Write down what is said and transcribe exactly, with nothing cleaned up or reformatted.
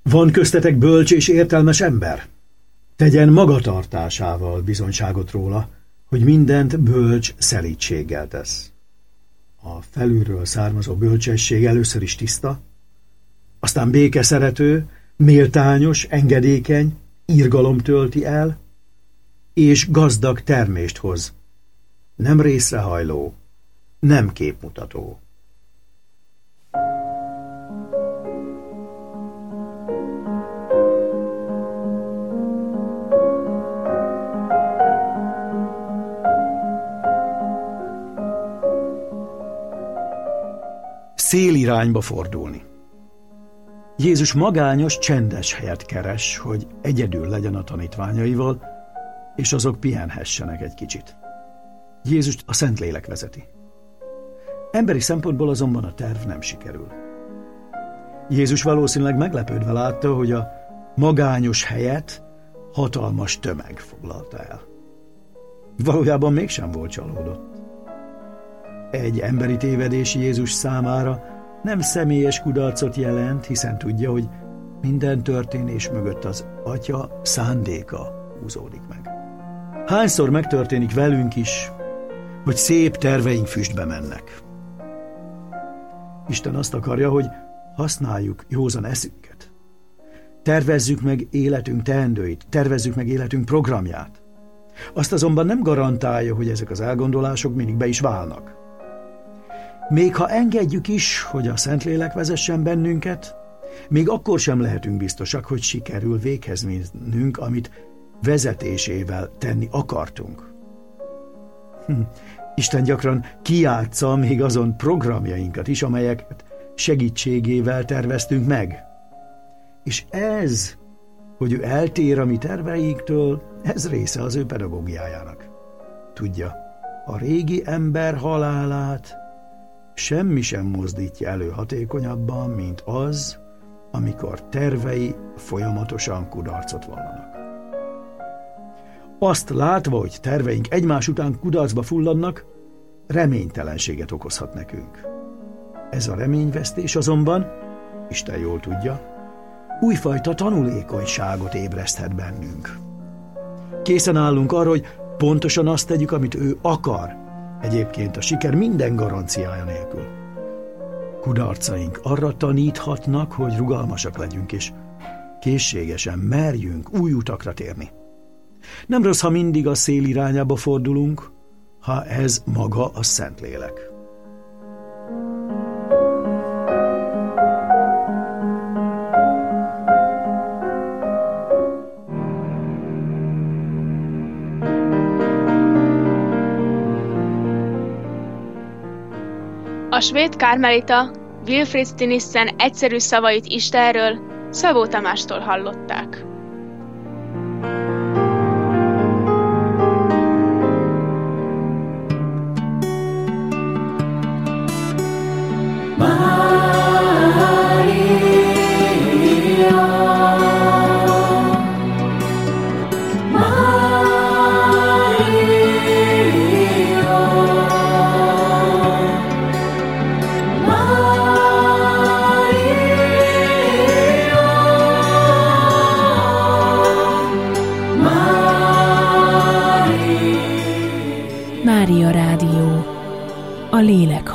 Van köztetek bölcs és értelmes ember? Tegyen magatartásával bizonyságot róla, hogy mindent bölcs szelídséggel tesz. A felülről származó bölcsesség először is tiszta, aztán békeszerető, méltányos, engedékeny, irgalom tölti el, és gazdag termést hoz. Nem részrehajló, nem képmutató. Szélirányba fordulni. Jézus magányos, csendes helyet keres, hogy egyedül legyen a tanítványaival, és azok pihenhessenek egy kicsit. Jézust a Szentlélek vezeti. Emberi szempontból azonban a terv nem sikerül. Jézus valószínűleg meglepődve látta, hogy a magányos helyet hatalmas tömeg foglalta el. Valójában mégsem volt csalódott. Egy emberi tévedés Jézus számára nem személyes kudarcot jelent, hiszen tudja, hogy minden történés mögött az Atya szándéka húzódik meg. Hányszor megtörténik velünk is, hogy szép terveink füstbe mennek. Isten azt akarja, hogy használjuk józan eszünket. Tervezzük meg életünk teendőit, tervezzük meg életünk programját. Azt azonban nem garantálja, hogy ezek az elgondolások mindig be is válnak. Még ha engedjük is, hogy a Szentlélek vezessen bennünket, még akkor sem lehetünk biztosak, hogy sikerül véghez vinnünk, amit vezetésével tenni akartunk. Hm. Isten gyakran kijátsza még azon programjainkat is, amelyeket segítségével terveztünk meg. És ez, hogy ő eltér a mi terveinktől, ez része az ő pedagógiájának. Tudja, a régi ember halálát semmi sem mozdítja elő hatékonyabban, mint az, amikor tervei folyamatosan kudarcot vallanak. Azt látva, hogy terveink egymás után kudarcba fulladnak, reménytelenséget okozhat nekünk. Ez a reményvesztés azonban, Isten jól tudja, újfajta tanulékonyságot ébreszthet bennünk. Készen állunk arra, hogy pontosan azt tegyük, amit ő akar, egyébként a siker minden garanciája nélkül. Kudarcaink arra taníthatnak, hogy rugalmasak legyünk, és készségesen merjünk új utakra térni. Nem rossz, ha mindig a szél irányába fordulunk, ha ez maga a Szentlélek. A svéd kármelita Wilfrid Stinissen egyszerű szavait Istenről Szabó Tamástól hallották. Mária Rádió, a lélek